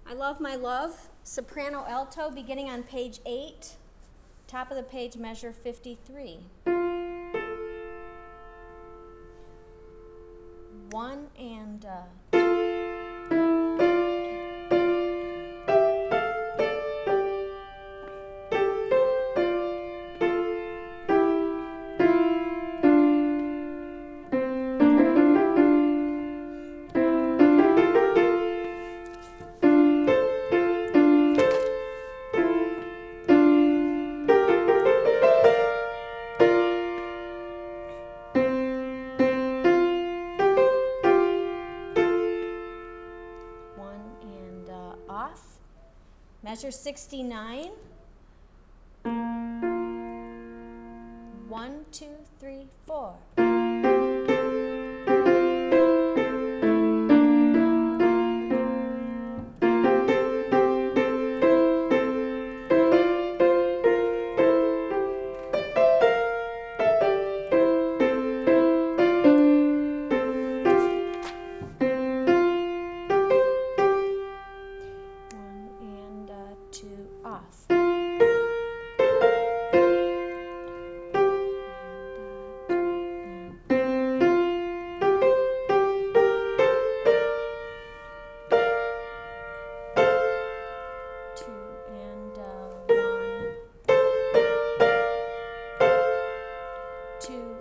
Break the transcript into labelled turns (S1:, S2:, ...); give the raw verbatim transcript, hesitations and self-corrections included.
S1: I Love My Love, soprano alto, beginning on page eight, top of the page, measure fifty-three. One and uh, off, measure sixty-nine, one, two, three, four. Off. Two and uh, one, two.